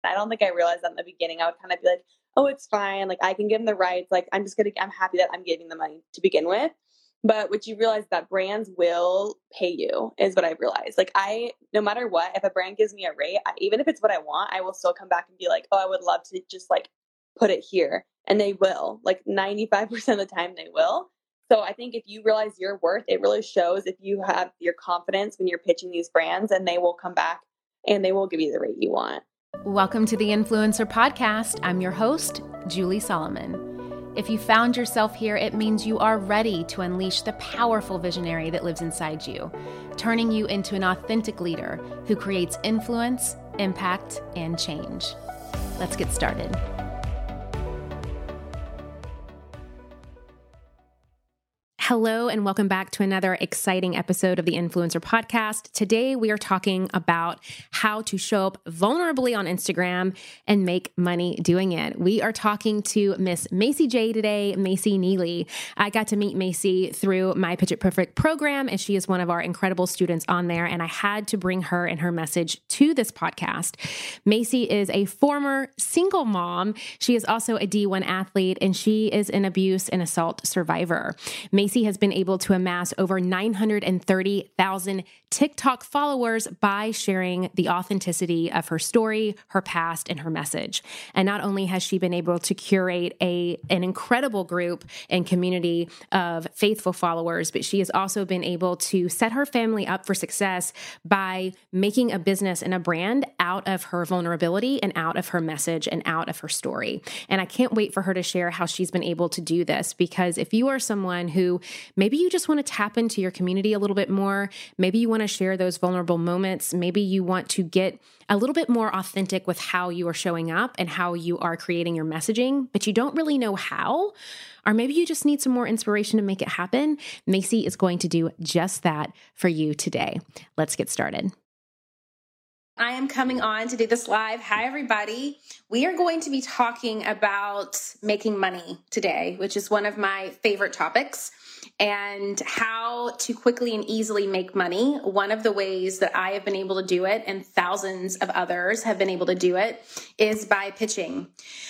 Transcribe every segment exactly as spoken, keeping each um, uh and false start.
I don't think I realized that in the beginning. I would kind of be like, oh, it's fine. Like I can give them the rights. Like I'm just going to, I'm happy that I'm giving the money to begin with. But what you realize that brands will pay you is what I realized. Like I, no matter what, if a brand gives me a rate, I, even if it's what I want, I will still come back and be like, oh, I would love to just like put it here. And they will, like ninety-five percent of the time they will. So I think if you realize your worth, it really shows if you have your confidence when you're pitching these brands, and they will come back and they will give you the rate you want. Welcome to the Influencer Podcast. I'm your host, Julie Solomon. If you found yourself here, it means you are ready to unleash the powerful visionary that lives inside you, turning you into an authentic leader who creates influence, impact, and change. Let's get started. Hello, and welcome back to another exciting episode of the Influencer Podcast. Today, we are talking about how to show up vulnerably on Instagram and make money doing it. We are talking to Miss Macy J today, Macy Neely. I got to meet Macy through my Pitch It Perfect program, and she is one of our incredible students on there, and I had to bring her and her message to this podcast. Macy is a former single mom. She is also a D one athlete, and she is an abuse and assault survivor. Macy has been able to amass over nine hundred thirty thousand TikTok followers by sharing the authenticity of her story, her past, and her message. And not only has she been able to curate a, an incredible group and community of faithful followers, but she has also been able to set her family up for success by making a business and a brand out of her vulnerability and out of her message and out of her story. And I can't wait for her to share how she's been able to do this, because if you are someone who maybe you just want to tap into your community a little bit more, maybe you want to share those vulnerable moments, maybe you want to get a little bit more authentic with how you are showing up and how you are creating your messaging, but you don't really know how, or maybe you just need some more inspiration to make it happen, Macy is going to do just that for you today. Let's get started. I am coming on to do this live. Hi, everybody. We are going to be talking about making money today, which is one of my favorite topics, and how to quickly and easily make money. One of the ways that I have been able to do it, and thousands of others have been able to do it, is by pitching.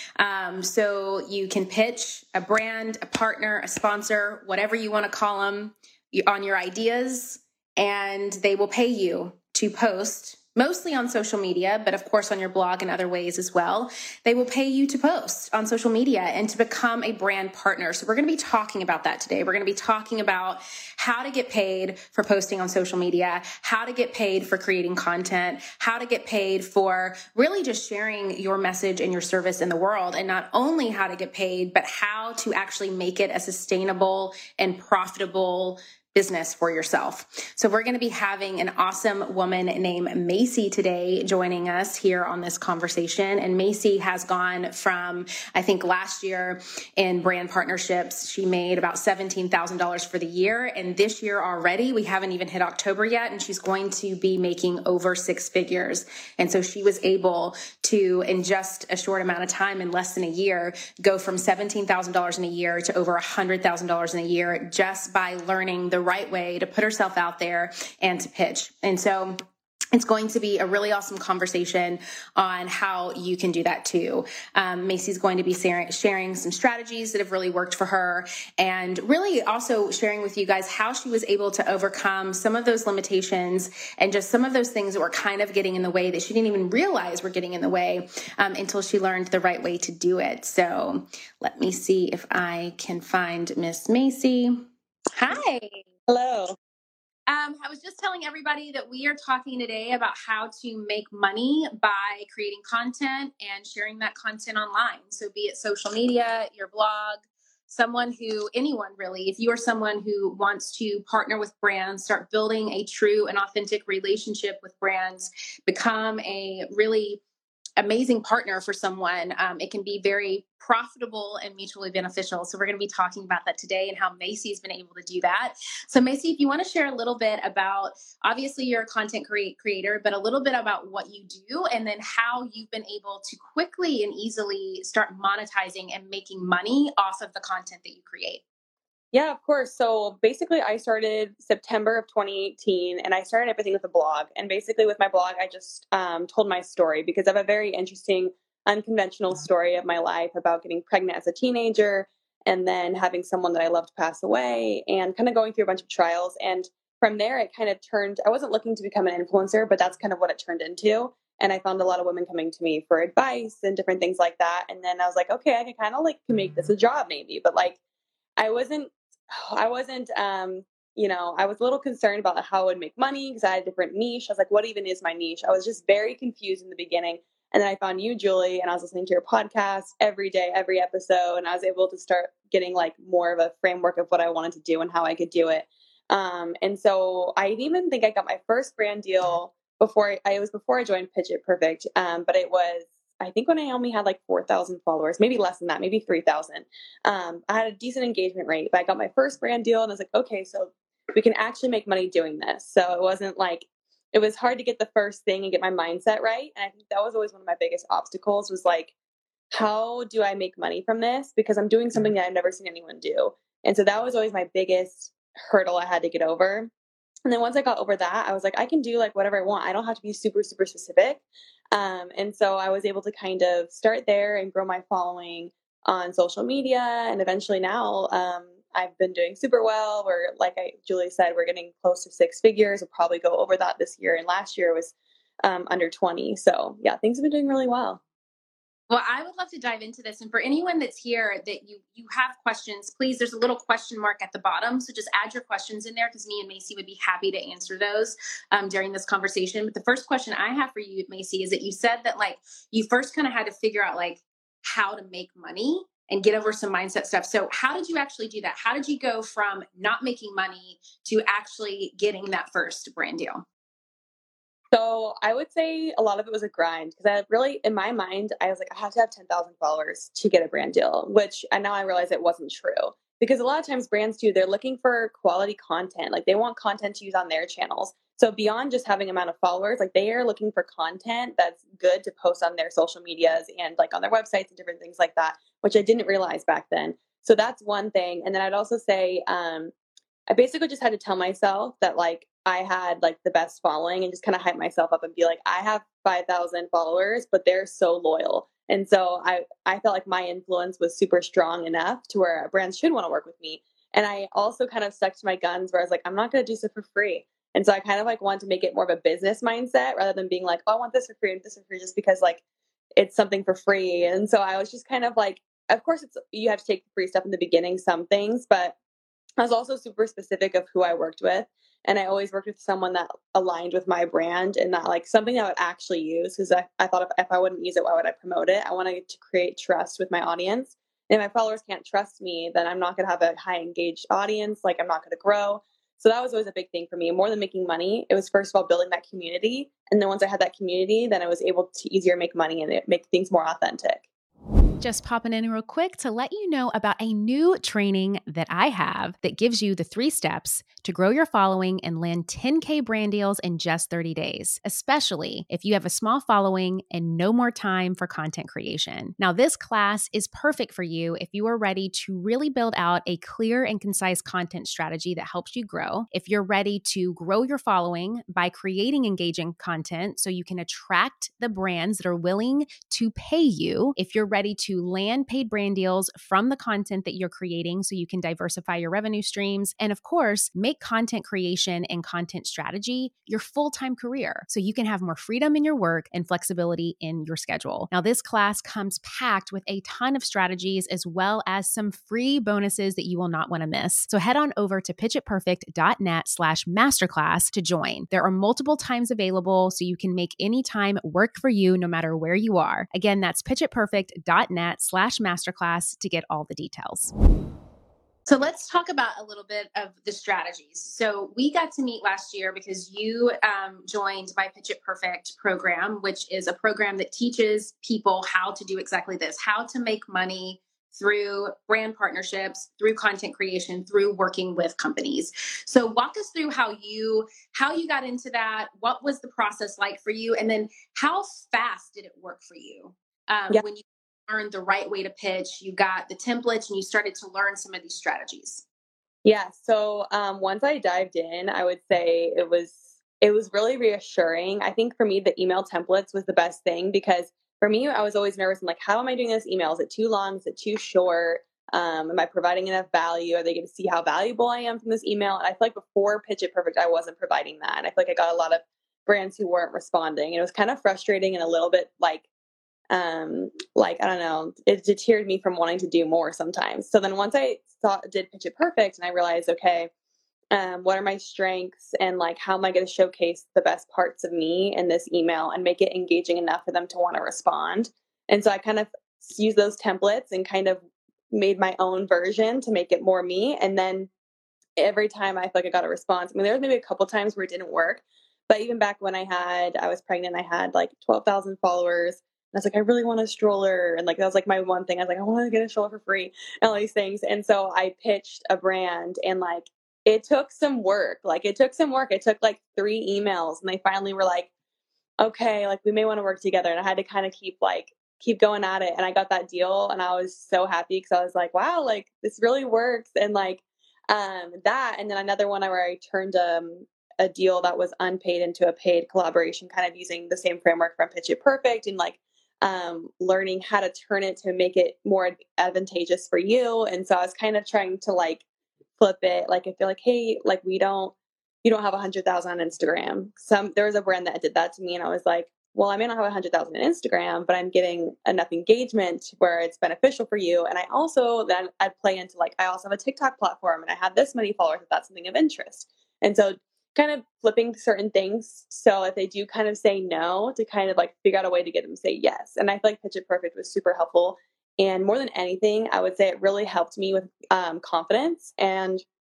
Um, so you can pitch a brand, a partner, a sponsor, whatever you want to call them, on your ideas, and they will pay you to post, mostly on social media, but of course on your blog and other ways as well. They will pay you to post on social media and to become a brand partner. So we're going to be talking about that today. We're going to be talking about how to get paid for posting on social media, how to get paid for creating content, how to get paid for really just sharing your message and your service in the world. And not only how to get paid, but how to actually make it a sustainable and profitable business for yourself. So we're going to be having an awesome woman named Macy today joining us here on this conversation. And Macy has gone from, I think last year in brand partnerships, she made about seventeen thousand dollars for the year. And this year already, we haven't even hit October yet, and she's going to be making over six figures. And so she was able to, in just a short amount of time, in less than a year, go from seventeen thousand dollars in a year to over one hundred thousand dollars in a year, just by learning the right way to put herself out there and to pitch. And so it's going to be a really awesome conversation on how you can do that too. Um, Macy's going to be sharing, sharing some strategies that have really worked for her, and really also sharing with you guys how she was able to overcome some of those limitations and just some of those things that were kind of getting in the way that she didn't even realize were getting in the way um, until she learned the right way to do it. So let me see if I can find Miss Macy. Hi. Hello. Um, I was just telling everybody that we are talking today about how to make money by creating content and sharing that content online. So be it social media, your blog, someone who, anyone really, if you are someone who wants to partner with brands, start building a true and authentic relationship with brands, become a really amazing partner for someone, um, it can be very profitable and mutually beneficial. So we're going to be talking about that today and how Macy's been able to do that. So Macy, if you want to share a little bit about, obviously you're a content create, creator, but a little bit about what you do, and then how you've been able to quickly and easily start monetizing and making money off of the content that you create. Yeah, of course. So basically, I started September of twenty eighteen and I started everything with a blog. And basically, with my blog, I just um, told my story because I have a very interesting, unconventional story of my life about getting pregnant as a teenager and then having someone that I loved pass away and kind of going through a bunch of trials. And from there, it kind of turned, I wasn't looking to become an influencer, but that's kind of what it turned into. And I found a lot of women coming to me for advice and different things like that. And then I was like, okay, I can kind of like make this a job maybe, but like, I wasn't I wasn't, um, you know, I was a little concerned about how I would make money because I had a different niche. I was like, what even is my niche? I was just very confused in the beginning. And then I found you, Julie, and I was listening to your podcast every day, every episode. And I was able to start getting like more of a framework of what I wanted to do and how I could do it. Um, and so I even think I got my first brand deal before I, it was before I joined Pitch It Perfect. Um, but it was, I think when I only had like four thousand followers, maybe less than that, maybe three thousand. Um, I had a decent engagement rate, but I got my first brand deal and I was like, okay, so we can actually make money doing this. So it wasn't like, it was hard to get the first thing and get my mindset right. And I think that was always one of my biggest obstacles was like, how do I make money from this? Because I'm doing something that I've never seen anyone do. And so that was always my biggest hurdle I had to get over. And then once I got over that, I was like, I can do like whatever I want. I don't have to be super, super specific. Um, and so I was able to kind of start there and grow my following on social media. And eventually now um, I've been doing super well. We're, like I, Julie said, we're getting close to six figures. We'll probably go over that this year. And last year was um, under twenty. So yeah, things have been doing really well. Well, I would love to dive into this. And for anyone that's here that you you have questions, please, there's a little question mark at the bottom. So just add your questions in there because me and Macy would be happy to answer those um, during this conversation. But the first question I have for you, Macy, is that you said that like you first kind of had to figure out like how to make money and get over some mindset stuff. So how did you actually do that? How did you go from not making money to actually getting that first brand deal? So I would say a lot of it was a grind because I really, in my mind, I was like, I have to have ten thousand followers to get a brand deal, which and now I realize it wasn't true because a lot of times brands do, they're looking for quality content. Like they want content to use on their channels. So beyond just having amount of followers, like they are looking for content that's good to post on their social medias and like on their websites and different things like that, which I didn't realize back then. So that's one thing. And then I'd also say, um, I basically just had to tell myself that like I had like the best following and just kind of hype myself up and be like, I have five thousand followers, but they're so loyal. And so I, I felt like my influence was super strong enough to where brands should want to work with me. And I also kind of stuck to my guns where I was like, I'm not going to do stuff for free. And so I kind of like wanted to make it more of a business mindset rather than being like, oh, I want this for free and this for free just because like it's something for free. And so I was just kind of like, of course, it's you have to take the free stuff in the beginning, some things, but I was also super specific of who I worked with. And I always worked with someone that aligned with my brand and that like something I would actually use. Cause I, I thought if, if I wouldn't use it, why would I promote it? I wanted to create trust with my audience. And if my followers can't trust me, then I'm not going to have a high engaged audience. Like I'm not going to grow. So that was always a big thing for me. More than making money, it was first of all building that community. And then once I had that community, then I was able to easier make money and it make things more authentic. Just popping in real quick to let you know about a new training that I have that gives you the three steps to grow your following and land ten K brand deals in just thirty days, especially if you have a small following and no more time for content creation. Now, this class is perfect for you if you are ready to really build out a clear and concise content strategy that helps you grow. If you're ready to grow your following by creating engaging content so you can attract the brands that are willing to pay you. If you're ready to land paid brand deals from the content that you're creating so you can diversify your revenue streams. And of course, make content creation and content strategy your full-time career so you can have more freedom in your work and flexibility in your schedule. Now, this class comes packed with a ton of strategies as well as some free bonuses that you will not want to miss. So head on over to pitchitperfect.net slash masterclass to join. There are multiple times available so you can make any time work for you no matter where you are. Again, that's pitchitperfect.net slash masterclass to get all the details. So let's talk about a little bit of the strategies. So we got to meet last year because you um, joined my Pitch It Perfect program, which is a program that teaches people how to do exactly this, how to make money through brand partnerships, through content creation, through working with companies. So walk us through how you how you got into that. What was the process like for you? And then how fast did it work for you um, Yeah. when you learned the right way to pitch, you got the templates and you started to learn some of these strategies? Yeah. So um, once I dived in, I would say it was it was really reassuring. I think for me, the email templates was the best thing because for me, I was always nervous. I'm like, how am I doing this email? Is it too long? Is it too short? Um, am I providing enough value? Are they going to see how valuable I am from this email? And I feel like before Pitch It Perfect, I wasn't providing that. And I feel like I got a lot of brands who weren't responding. And it was kind of frustrating and a little bit like um like I don't know, it deterred me from wanting to do more sometimes. So then once I saw did Pitch It Perfect and I realized, okay, um what are my strengths and like how am I going to showcase the best parts of me in this email and make it engaging enough for them to want to respond. And so I kind of used those templates and kind of made my own version to make it more me. And then every time I feel like I got a response. I mean, there was maybe a couple times where it didn't work, but even back when I had, I was pregnant, I had like twelve thousand followers. And I was like, I really want a stroller. And like, that was like my one thing. I was like, I want to get a stroller for free and all these things. And so I pitched a brand and like, it took some work. Like it took some work. It took like three emails and they finally were like, okay, like we may want to work together. And I had to kind of keep like, keep going at it. And I got that deal and I was so happy because I was like, wow, like this really works. And like, um, that, and then another one where I turned, um, a deal that was unpaid into a paid collaboration, kind of using the same framework from Pitch It Perfect and like, um, learning how to turn it to make it more advantageous for you. And so I was kind of trying to like flip it. Like, I feel like, hey, like we don't, you don't have a hundred thousand on Instagram. Some there was a brand that did that to me, and I was like, well, I may not have a hundred thousand on Instagram, but I'm getting enough engagement where it's beneficial for you. And I also then I'd play into like I also have a TikTok platform, and I have this many followers if that's something of interest. And so kind of flipping certain things so if they do kind of say no to kind of like figure out a way to get them to say yes. And I feel like Pitch It Perfect was super helpful. And more than anything, I would say it really helped me with um, confidence. And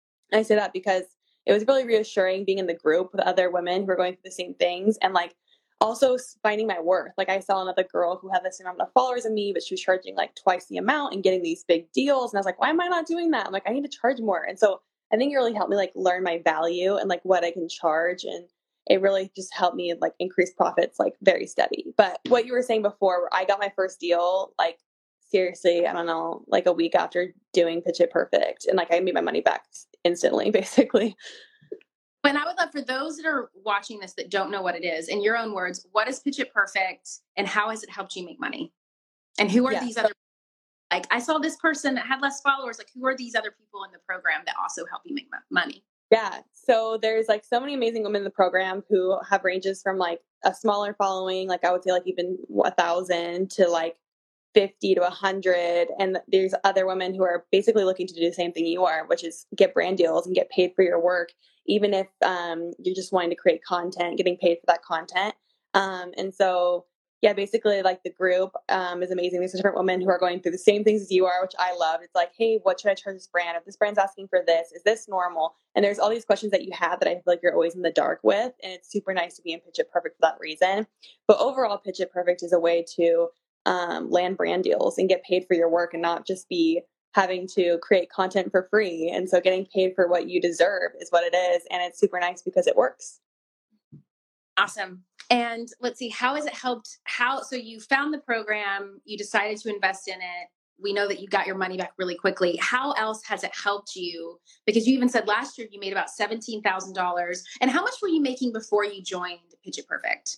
I say that because it was really reassuring being in the group with other women who were going through the same things and like also finding my worth. Like I saw another girl who had the same amount of followers as me, but she was charging like twice the amount and getting these big deals. And I was like, why am I not doing that? I'm like, I need to charge more. And so I think it really helped me like learn my value and like what I can charge. And it really just helped me like increase profits like very steady. But what you were saying before, where I got my first deal, like seriously, I don't know, like a week after doing Pitch It Perfect. And like I made my money back instantly, basically. And I would love for those that are watching this that don't know what it is, in your own words, what is Pitch It Perfect and how has it helped you make money? And who are Yeah. these So, other, like I saw this person that had less followers, like who are these other people in the program that also help you make money? yeah. So there's like so many amazing women in the program who have ranges from like a smaller following, like I would say like even a thousand to like fifty to a hundred. And there's other women who are basically looking to do the same thing you are, which is get brand deals and get paid for your work, even if um, you're just wanting to create content, getting paid for that content. Um, and so, yeah, basically like the group um, is amazing. There's different women who are going through the same things as you are, which I love. It's like, hey, what should I charge this brand? If this brand's asking for this, is this normal? And there's all these questions that you have that I feel like you're always in the dark with. And it's super nice to be in Pitch It Perfect for that reason. But overall, Pitch It Perfect is a way to um, land brand deals and get paid for your work and not just be having to create content for free. And so getting paid for what you deserve is what it is. And it's super nice because it works. Awesome. And let's see, how has it helped? How, so you found the program, you decided to invest in it. We know that you got your money back really quickly. How else has it helped you? Because you even said last year you made about seventeen thousand dollars. And how much were you making before you joined Pitch It Perfect?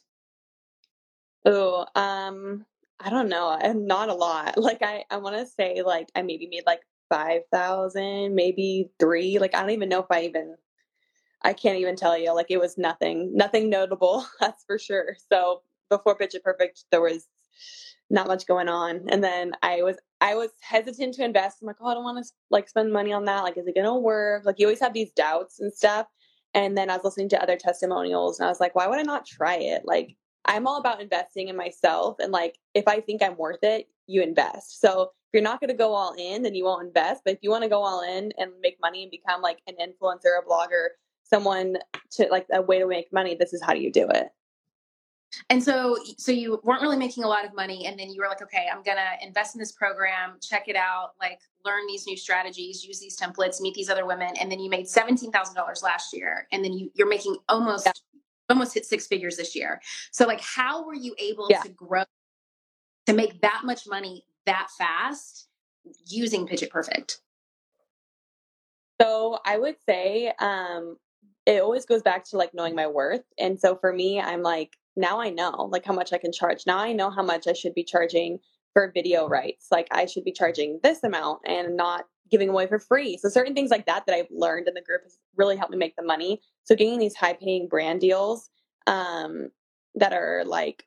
Oh, um, I don't know. Not a lot. Like I, I want to say like I maybe made like five thousand, maybe three. Like I don't even know if I even I can't even tell you. Like it was nothing, nothing notable. That's for sure. So before Pitch It Perfect, there was not much going on, and then I was I was hesitant to invest. I'm like, oh, I don't want to like spend money on that. Like, is it gonna work? Like, you always have these doubts and stuff. And then I was listening to other testimonials, and I was like, why would I not try it? Like, I'm all about investing in myself, and like, if I think I'm worth it, you invest. So if you're not going to go all in, then you won't invest. But if you want to go all in and make money and become like an influencer, a blogger, someone to like a way to make money, this is how you do it. And so, so you weren't really making a lot of money. And then you were like, okay, I'm going to invest in this program, check it out, like learn these new strategies, use these templates, meet these other women. And then you made seventeen thousand dollars last year. And then you, you're making Yeah. almost, almost hit six figures this year. So like, how were you able Yeah. to grow, to make that much money that fast using Pitch It Perfect? So I would say um, it always goes back to like knowing my worth. And so for me, I'm like, now I know like how much I can charge. Now I know how much I should be charging for video rights. Like I should be charging this amount and not giving away for free. So certain things like that that I've learned in the group has really helped me make the money. So getting these high paying brand deals um, that are like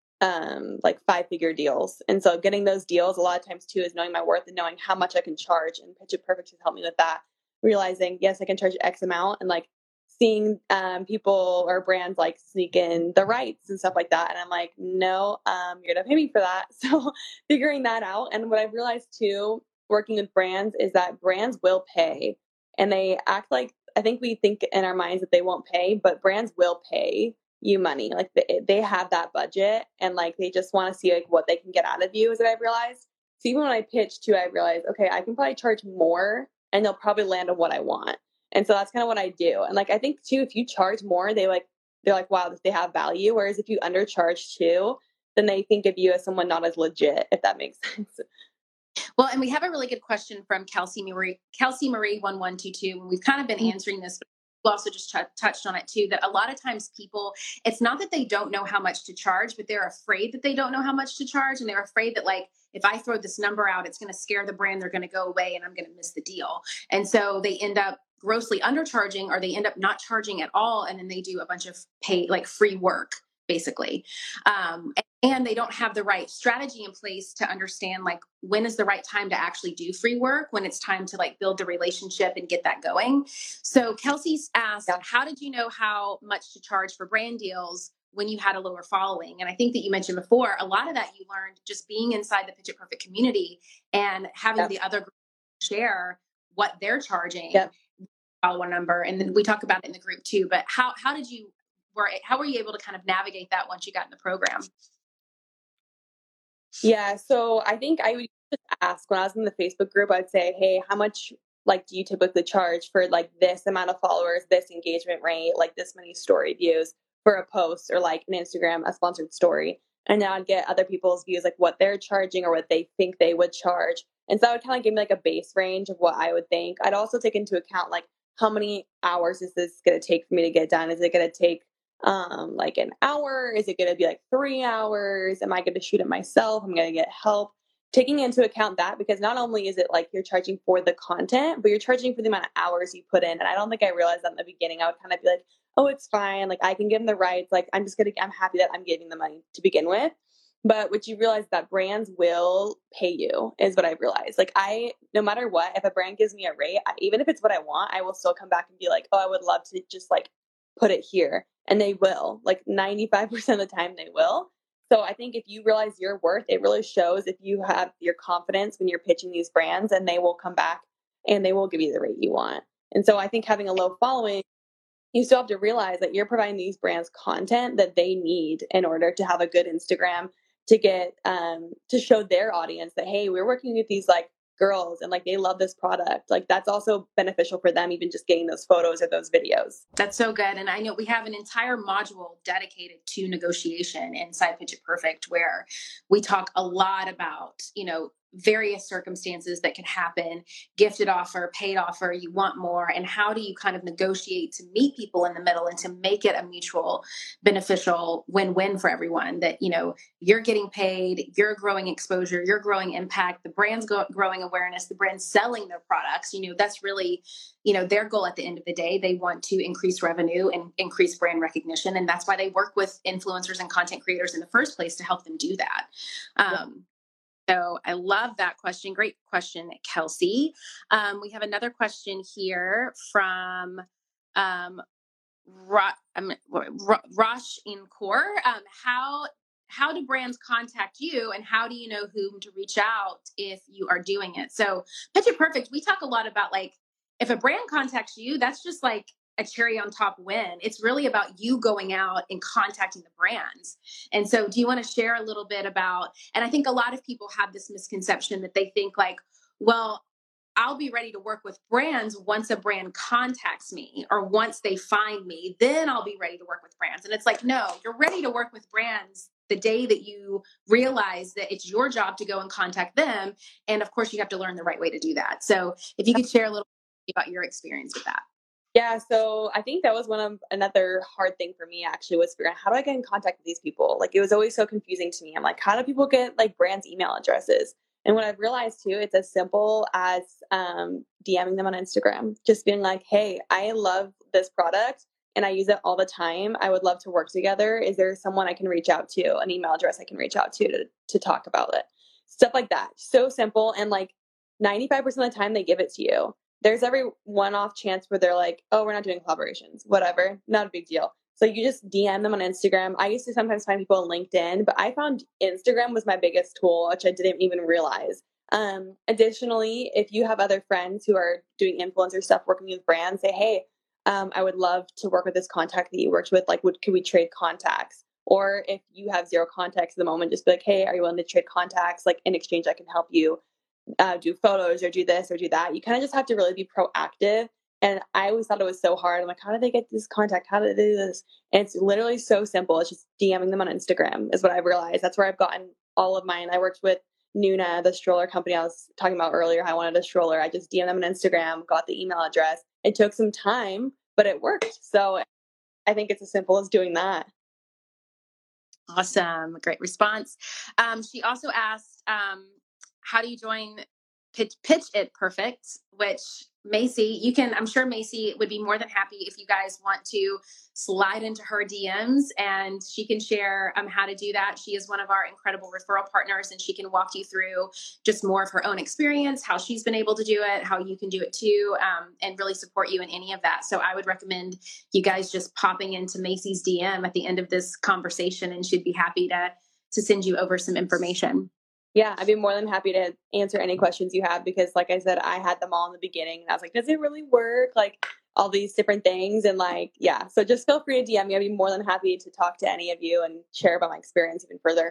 um like five figure deals. And so getting those deals a lot of times too is knowing my worth and knowing how much I can charge, and Pitch It Perfect has helped me with that, realizing yes I can charge X amount, and like seeing um people or brands like sneak in the rights and stuff like that, and I'm like no, um you're gonna pay me for that. So figuring that out, and what I've realized too working with brands is that brands will pay, and they act like, I think we think in our minds that they won't pay, but brands will pay you money. Like they, they have that budget, and like they just want to see like what they can get out of you, is what I've realized. So even when I pitch too, I realized, okay, I can probably charge more and they'll probably land on what I want. And so that's kind of what I do. And like I think too, if you charge more, they like they're like, wow, they have value. Whereas if you undercharge too, then they think of you as someone not as legit, if that makes sense. Well, and we have a really good question from Kelsey Marie, Kelsey Marie one one two two. And we've kind of been Mm-hmm. answering this, but we also just ch- touched on it too, that a lot of times people, it's not that they don't know how much to charge, but they're afraid that they don't know how much to charge. And they're afraid that like, if I throw this number out, it's going to scare the brand. They're going to go away and I'm going to miss the deal. And so they end up grossly undercharging, or they end up not charging at all. And then they do a bunch of pay, like free work, basically. Um, and they don't have the right strategy in place to understand like when is the right time to actually do free work, when it's time to like build the relationship and get that going. So Kelsey's asked, Yeah. how did you know how much to charge for brand deals when you had a lower following? And I think that you mentioned before, a lot of that you learned just being inside the Pitch It Perfect community and having Yep. the other group share what they're charging, Yep. follower number. And then we talk about it in the group too, but how, how did you, were, how were you able to kind of navigate that once you got in the program? Yeah, so I think I would just ask when I was in the Facebook group, I'd say, hey, how much like do you typically charge for like this amount of followers, this engagement rate, like this many story views for a post, or like an Instagram, a sponsored story? And now I'd get other people's views, like what they're charging or what they think they would charge. And so that would kind of give me like a base range of what I would think. I'd also take into account like how many hours is this going to take for me to get done? Is it going to take um like an hour? Is it going to be like three hours? Am I going to shoot it myself? I'm going to get help? Taking into account that, because not only is it like you're charging for the content, but you're charging for the amount of hours you put in. And I don't think I realized that in the beginning. I would kind of be like, oh, it's fine, like I can give them the rights, like I'm just gonna I'm happy that I'm giving the money to begin with. But what you realize that brands will pay you, is what I realized. Like I, no matter what, if a brand gives me a rate, I, even if it's what I want, I will still come back and be like, oh, I would love to just like put it here. And they will, like ninety-five percent of the time they will. So I think if you realize your worth, it really shows if you have your confidence when you're pitching these brands, and they will come back and they will give you the rate you want. And so I think having a low following, you still have to realize that you're providing these brands content that they need in order to have a good Instagram, to get um to show their audience that, hey, we're working with these like girls and like they love this product. Like that's also beneficial for them, even just getting those photos or those videos. That's so good. And I know we have an entire module dedicated to negotiation inside Pitch It Perfect, where we talk a lot about, you know, various circumstances that can happen, gifted offer, paid offer, you want more, and how do you kind of negotiate to meet people in the middle and to make it a mutual beneficial win-win for everyone, that, you know, you're getting paid, you're growing exposure, you're growing impact, the brand's go- growing awareness, the brand's selling their products. You know, that's really, you know, their goal at the end of the day. They want to increase revenue and increase brand recognition. And that's why they work with influencers and content creators in the first place, to help them do that. Um, so I love that question. Great question, Kelsey. Um, we have another question here from um, Ra- um, Ra- Rosh Incor. Um, how how do brands contact you, and how do you know whom to reach out if you are doing it? So Pitch It Perfect, we talk a lot about like, if a brand contacts you, that's just like a cherry on top win. It's really about you going out and contacting the brands. And so do you want to share a little bit about, and I think a lot of people have this misconception that they think like, well, I'll be ready to work with brands once a brand contacts me, or once they find me, then I'll be ready to work with brands. And it's like, no, you're ready to work with brands the day that you realize that it's your job to go and contact them. And of course you have to learn the right way to do that. So if you could share a little about your experience with that. Yeah, so I think that was one of another hard thing for me actually was figuring out how do I get in contact with these people? Like it was always so confusing to me. I'm like, how do people get like brands' email addresses? And what I've realized too, it's as simple as um, DMing them on Instagram, just being like, hey, I love this product and I use it all the time. I would love to work together. Is there someone I can reach out to, an email address I can reach out to to, to talk about it? Stuff like that. So simple. And like ninety-five percent of the time they give it to you. There's every one off chance where they're like, oh, we're not doing collaborations, whatever, not a big deal. So you just D M them on Instagram. I used to sometimes find people on LinkedIn, but I found Instagram was my biggest tool, which I didn't even realize. Um, additionally, if you have other friends who are doing influencer stuff, working with brands, say, hey, um, I would love to work with this contact that you worked with. Like, would could we trade contacts? Or if you have zero contacts at the moment, just be like, hey, are you willing to trade contacts? Like in exchange, I can help you uh, do photos or do this or do that. You kind of just have to really be proactive. And I always thought it was so hard. I'm like, how do they get this contact? How do they do this? And it's literally so simple. It's just DMing them on Instagram is what I've realized. That's where I've gotten all of mine. I worked with Nuna, the stroller company I was talking about earlier. I wanted a stroller. I just D M'd them on Instagram, got the email address. It took some time, but it worked. So I think it's as simple as doing that. Awesome. Great response. Um, she also asked, um, how do you join Pitch, Pitch It Perfect, which Macy, you can, I'm sure Macy would be more than happy if you guys want to slide into her D Ms and she can share um, how to do that. She is one of our incredible referral partners and she can walk you through just more of her own experience, how she's been able to do it, how you can do it too, um, and really support you in any of that. So I would recommend you guys just popping into Macy's D M at the end of this conversation and she'd be happy to, to send you over some information. Yeah, I'd be more than happy to answer any questions you have because, like I said, I had them all in the beginning and I was like, does it really work? Like all these different things. And like, yeah, so just feel free to D M me. I'd be more than happy to talk to any of you and share about my experience even further.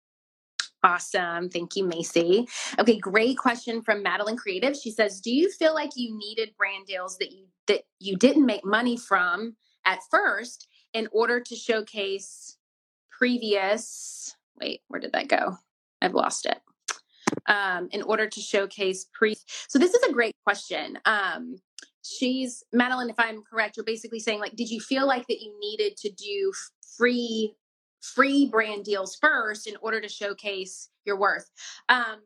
Awesome. Thank you, Macy. Okay, great question from Madeline Creative. She says, do you feel like you needed brand deals that you that you didn't make money from at first in order to showcase previous, wait, where did that go? I've lost it. Um, in order to showcase pre. So this is a great question. Um, she's Madeline, if I'm correct, you're basically saying like, did you feel like that you needed to do free, free brand deals first in order to showcase your worth? Um,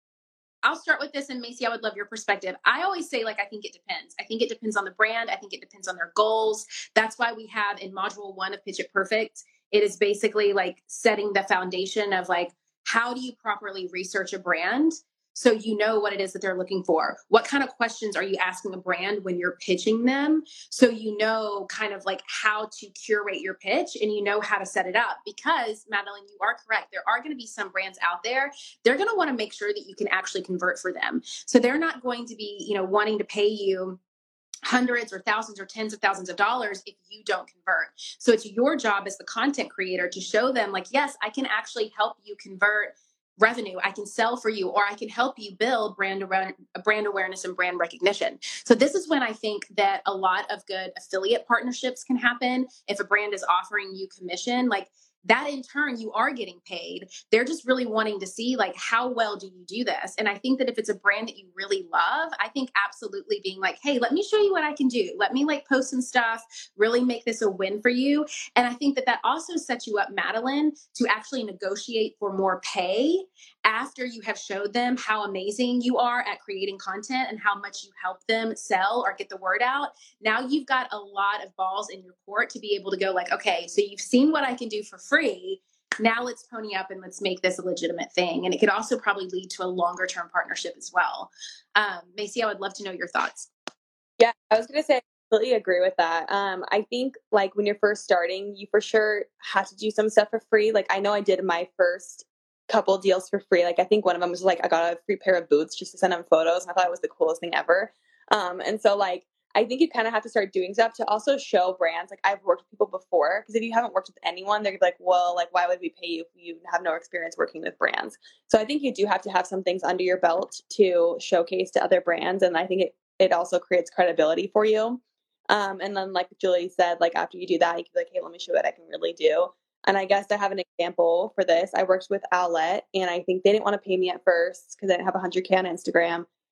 I'll start with this, and Macy, I would love your perspective. I always say, like, I think it depends. I think it depends on the brand. I think it depends on their goals. That's why we have in module one of Pitch It Perfect, it is basically like setting the foundation of like, how do you properly research a brand so you know what it is that they're looking for? What kind of questions are you asking a brand when you're pitching them? So you know kind of like how to curate your pitch and you know how to set it up. Because Madeline, you are correct. There are going to be some brands out there. They're going to want to make sure that you can actually convert for them. So they're not going to be, you know, wanting to pay you hundreds or thousands or tens of thousands of dollars if you don't convert. So it's your job as the content creator to show them like, yes, I can actually help you convert revenue. I can sell for you, or I can help you build brand around brand awareness and brand recognition. So this is when I think that a lot of good affiliate partnerships can happen. If a brand is offering you commission, like that in turn, you are getting paid. They're just really wanting to see like, how well do you do this? And I think that if it's a brand that you really love, I think absolutely being like, hey, let me show you what I can do. Let me like post some stuff, really make this a win for you. And I think that that also sets you up, Madeline, to actually negotiate for more pay after you have showed them how amazing you are at creating content and how much you help them sell or get the word out. Now you've got a lot of balls in your court to be able to go like, okay, so you've seen what I can do for free. Now let's pony up and let's make this a legitimate thing. And it could also probably lead to a longer term partnership as well. Um, Macy, I would love to know your thoughts. Yeah, I was going to say, I completely agree with that. Um, I think like when you're first starting, you for sure have to do some stuff for free. Like I know I did my first couple deals for free. Like I think one of them was like, I got a free pair of boots just to send them photos. And I thought it was the coolest thing ever. Um, and so like, I think you kind of have to start doing stuff to also show brands. Like I've worked with people before, because if you haven't worked with anyone, they're like, well, like, why would we pay you if you have no experience working with brands? So I think you do have to have some things under your belt to showcase to other brands. And I think it, it also creates credibility for you. Um, and then like Julie said, like after you do that, you can be like, hey, let me show you what I can really do. And I guess I have an example for this. I worked with Owlet, and I think they didn't want to pay me at first because I didn't have one hundred K on Instagram.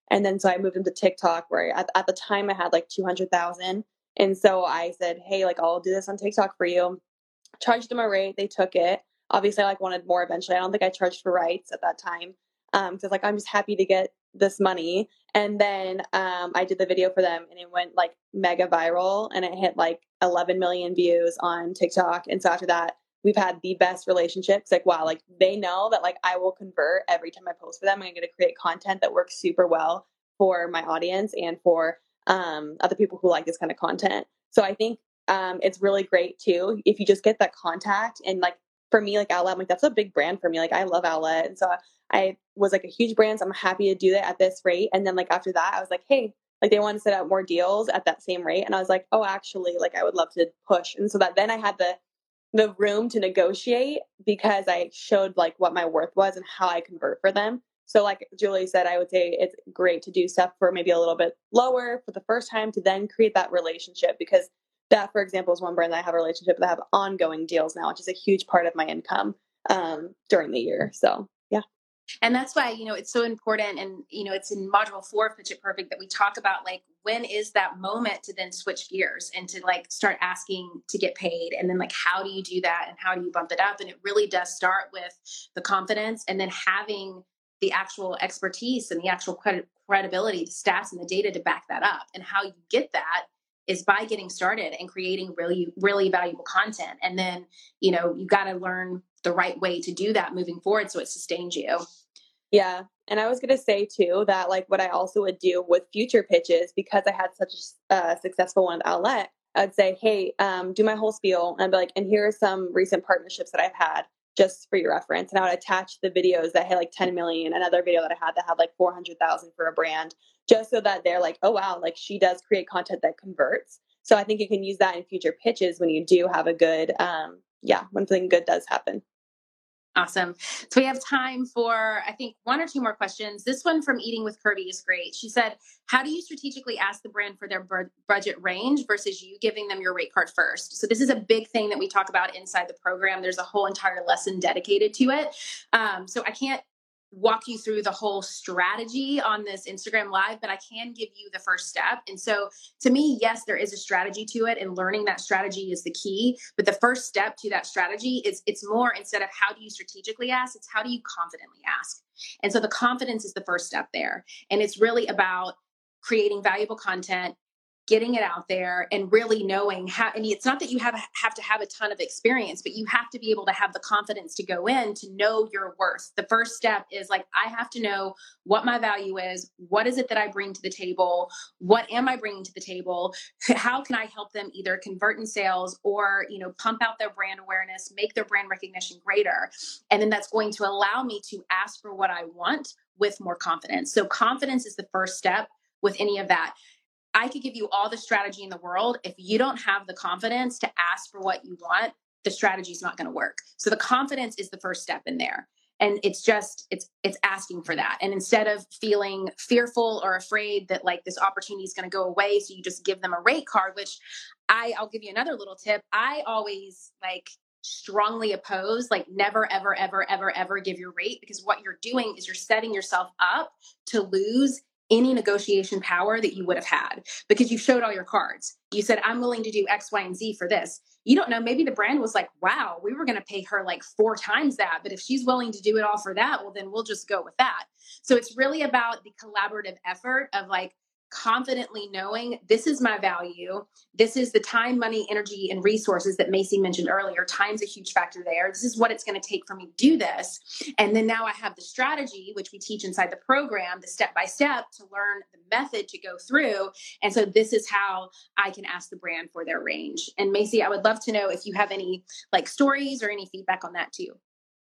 And then so I moved into TikTok where at, at the time I had like two hundred thousand. And so I said, hey, like I'll do this on TikTok for you. Charged them a rate. They took it. Obviously I like wanted more eventually. I don't think I charged for rights at that time. Um, cause like, I'm just happy to get this money. And then, um, I did the video for them and it went like mega viral and it hit like eleven million views on TikTok. And so after that, we've had the best relationships. Like, wow, like they know that like I will convert every time I post for them. I'm going to create content that works super well for my audience and for, um, other people who like this kind of content. So I think, um, it's really great too, if you just get that contact. And like, for me, like Outlet, I'm like, that's a big brand for me. Like I love Outlet. And so I was like a huge brand. So I'm happy to do that at this rate. And then like after that, I was like, hey, like they wanted to set out more deals at that same rate. And I was like, oh, actually, like I would love to push. And so that then I had the the room to negotiate because I showed like what my worth was and how I convert for them. So like Julie said, I would say it's great to do stuff for maybe a little bit lower for the first time to then create that relationship, because that, for example, is one brand that I have a relationship with. I have ongoing deals now, which is a huge part of my income um, during the year. So yeah. And that's why, you know, it's so important. And, you know, it's in module four of Pitch It Perfect that we talk about, like, when is that moment to then switch gears and to like start asking to get paid? And then like, how do you do that? And how do you bump it up? And it really does start with the confidence and then having the actual expertise and the actual credit, credibility, the stats and the data to back that up. And how you get that is by getting started and creating really, really valuable content. And then, you know, you got to learn the right way to do that moving forward so it sustains you. Yeah. And I was going to say too, that like what I also would do with future pitches, because I had such a uh, successful one with Outlet, I'd say, hey, um, do my whole spiel. And I'd be like, and here are some recent partnerships that I've had just for your reference. And I would attach the videos that had like ten million, another video that I had that had like four hundred thousand for a brand, just so that they're like, oh, wow, like she does create content that converts. So I think you can use that in future pitches when you do have a good, um, yeah, when something good does happen. Awesome. So we have time for, I think, one or two more questions. This one from Eating with Kirby is great. She said, how do you strategically ask the brand for their bur- budget range versus you giving them your rate card first? So this is a big thing that we talk about inside the program. There's a whole entire lesson dedicated to it. Um, so I can't walk you through the whole strategy on this Instagram live, but I can give you the first step. And so to me, yes, there is a strategy to it, and learning that strategy is the key. But the first step to that strategy is it's more, instead of how do you strategically ask, it's how do you confidently ask. And so the confidence is the first step there. And it's really about creating valuable content, getting it out there, and really knowing how, and it's not that you have, have to have a ton of experience, but you have to be able to have the confidence to go in to know your worth. The first step is like, I have to know what my value is. What is it that I bring to the table? What am I bringing to the table? How can I help them either convert in sales or, you know, pump out their brand awareness, make their brand recognition greater? And then that's going to allow me to ask for what I want with more confidence. So confidence is the first step with any of that. I could give you all the strategy in the world. If you don't have the confidence to ask for what you want, the strategy is not going to work. So the confidence is the first step in there. And it's just, it's, it's asking for that. And instead of feeling fearful or afraid that like this opportunity is going to go away, so you just give them a rate card, which I, I'll give you another little tip. I always like strongly oppose, like never, ever, ever, ever, ever give your rate, because what you're doing is you're setting yourself up to lose any negotiation power that you would have had, because you showed all your cards. You said, I'm willing to do X, Y, and Z for this. You don't know, maybe the brand was like, wow, we were going to pay her like four times that, but if she's willing to do it all for that, well, then we'll just go with that. So it's really about the collaborative effort of like confidently knowing this is my value. This is the time, money, energy, and resources that Macy mentioned earlier. Time's a huge factor there. This is what it's going to take for me to do this. And then now I have the strategy, which we teach inside the program, the step-by-step to learn the method to go through. And so this is how I can ask the brand for their range. And Macy, I would love to know if you have any like stories or any feedback on that too.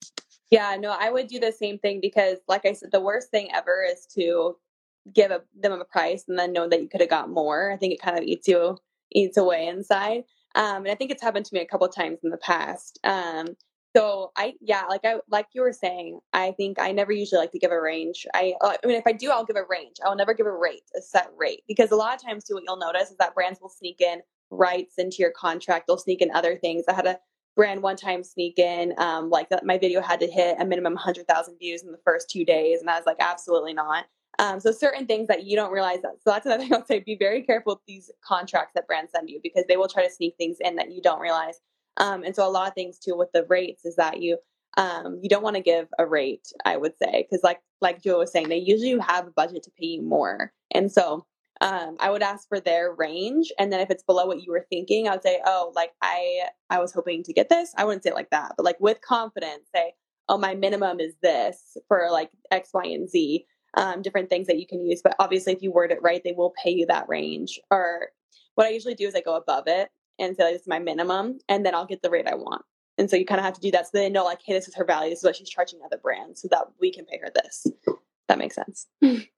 Yeah, no, I would do the same thing, because like I said, the worst thing ever is to give a, them a price and then know that you could have got more. I think it kind of eats you, eats away inside. Um, and I think it's happened to me a couple of times in the past. Um, so I, yeah, like I, like you were saying, I think I never usually like to give a range. I, I mean, if I do, I'll give a range. I'll never give a rate, a set rate, because a lot of times too, what you'll notice is that brands will sneak in rights into your contract. They'll sneak in other things. I had a brand one time sneak in, um, like that my video had to hit a minimum one hundred thousand views in the first two days. And I was like, absolutely not. Um, so certain things that you don't realize that. So that's another thing I'll say, be very careful with these contracts that brands send you, because they will try to sneak things in that you don't realize. Um, and so a lot of things too with the rates is that you, um, you don't want to give a rate, I would say, because like, like Joe was saying, they usually have a budget to pay you more. And so um, I would ask for their range. And then if it's below what you were thinking, I would say, oh, like I, I was hoping to get this. I wouldn't say it like that, but like with confidence, say, oh, my minimum is this for like X, Y, and Z. Um, different things that you can use. But obviously, if you word it right, they will pay you that range. Or what I usually do is I go above it and say, this is my minimum, and then I'll get the rate I want. And so you kind of have to do that so they know, like, hey, this is her value. This is what she's charging other brands, so that we can pay her this. That makes sense.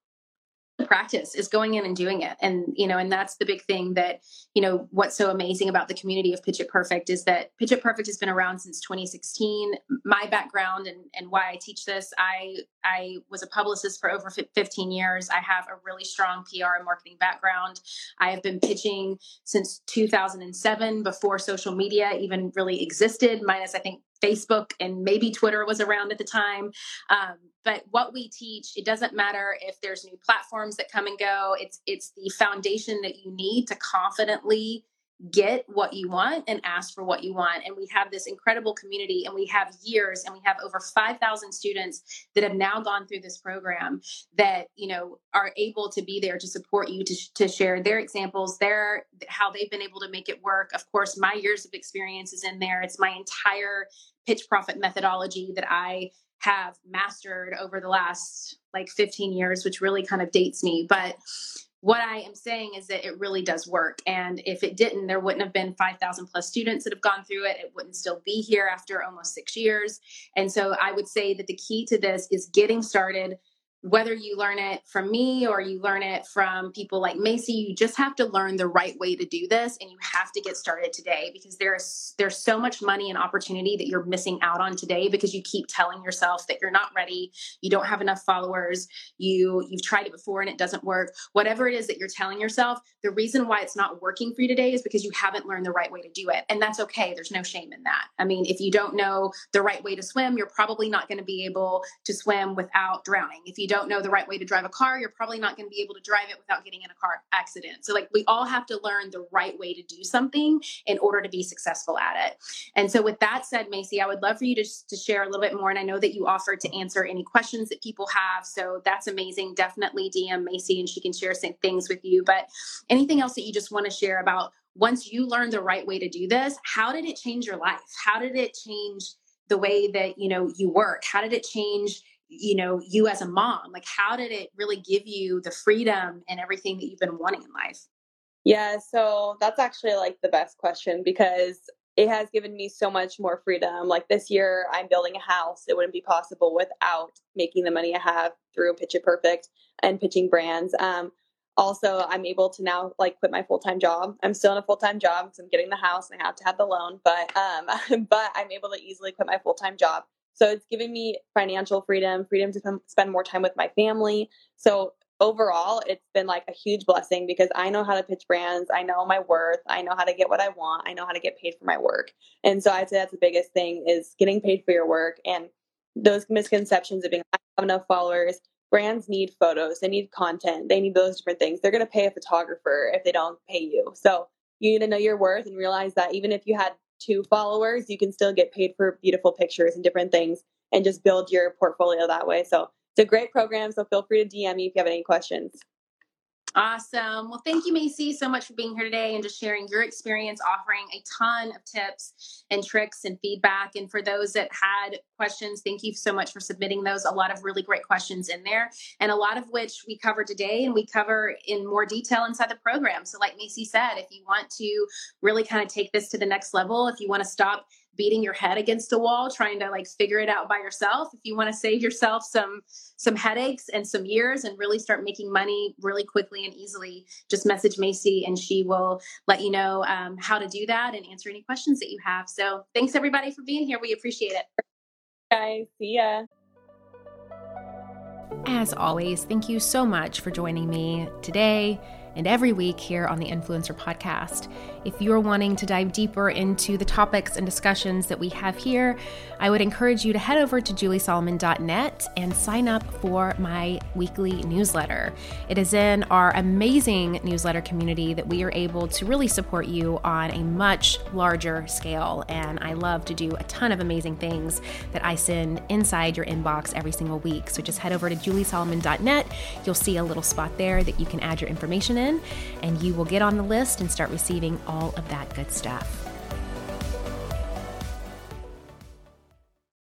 Practice is going in and doing it. And, you know, and that's the big thing that, you know, what's so amazing about the community of Pitch It Perfect is that Pitch It Perfect has been around since twenty sixteen. My background and, and why I teach this, I, I was a publicist for over fifteen years. I have a really strong P R and marketing background. I have been pitching since two thousand seven, before social media even really existed, minus I think Facebook and maybe Twitter was around at the time. Um, but what we teach, it doesn't matter if there's new platforms that come and go. It's it's the foundation that you need to confidently get what you want and ask for what you want. And we have this incredible community, and we have years, and we have over five thousand students that have now gone through this program that, you know, are able to be there to support you, to, to share their examples, their, how they've been able to make it work. Of course, my years of experience is in there. It's my entire pitch profit methodology that I have mastered over the last like fifteen years, which really kind of dates me. But what I am saying is that it really does work. And if it didn't, there wouldn't have been five thousand plus students that have gone through it. It wouldn't still be here after almost six years. And so I would say that the key to this is getting started. Whether you learn it from me or you learn it from people like Macy, you just have to learn the right way to do this, and you have to get started today, because there's there's so much money and opportunity that you're missing out on today because you keep telling yourself that you're not ready, you don't have enough followers, you you've tried it before and it doesn't work. Whatever it is that you're telling yourself, the reason why it's not working for you today is because you haven't learned the right way to do it. And that's okay. There's no shame in that. I mean, if you don't know the right way to swim, you're probably not going to be able to swim without drowning. If you don't know the right way to drive a car, you're probably not going to be able to drive it without getting in a car accident. So like we all have to learn the right way to do something in order to be successful at it. And so with that said, Macy, I would love for you to, to share a little bit more. And I know that you offered to answer any questions that people have. So that's amazing. Definitely D M Macy and she can share some things with you. But anything else that you just want to share about once you learn the right way to do this, how did it change your life? How did it change the way that, you know, you work? How did it change you know, you as a mom? Like, how did it really give you the freedom and everything that you've been wanting in life? Yeah, so that's actually like the best question, because it has given me so much more freedom. Like this year, I'm building a house. It wouldn't be possible without making the money I have through Pitch It Perfect and pitching brands. Um, also, I'm able to now like quit my full-time job. I'm still in a full-time job because I'm getting the house and I have to have the loan, but um, but I'm able to easily quit my full-time job. So it's giving me financial freedom, freedom to spend more time with my family. So overall, it's been like a huge blessing because I know how to pitch brands. I know my worth. I know how to get what I want. I know how to get paid for my work. And so I'd say that's the biggest thing, is getting paid for your work. And those misconceptions of being, I have enough followers. Brands need photos. They need content. They need those different things. They're going to pay a photographer if they don't pay you. So you need to know your worth and realize that even if you had two followers, you can still get paid for beautiful pictures and different things, and just build your portfolio that way. So it's a great program. So feel free to D M me if you have any questions. Awesome. Well, thank you, Macy, so much for being here today and just sharing your experience, offering a ton of tips and tricks and feedback. And for those that had questions, thank you so much for submitting those. A lot of really great questions in there, and a lot of which we cover today and we cover in more detail inside the program. So like Macy said, if you want to really kind of take this to the next level, if you want to stop beating your head against a wall, trying to like figure it out by yourself, if you want to save yourself some some headaches and some years and really start making money really quickly and easily, just message Macy and she will let you know um, how to do that and answer any questions that you have. So thanks everybody for being here. We appreciate it. Guys, see ya. As always, thank you so much for joining me today. and every week here on the Influencer Podcast. If you're wanting to dive deeper into the topics and discussions that we have here, I would encourage you to head over to julie solomon dot net and sign up for my weekly newsletter. It is in our amazing newsletter community that we are able to really support you on a much larger scale, and I love to do a ton of amazing things that I send inside your inbox every single week. So just head over to julie solomon dot net. You'll see a little spot there that you can add your information in, and you will get on the list and start receiving all of that good stuff.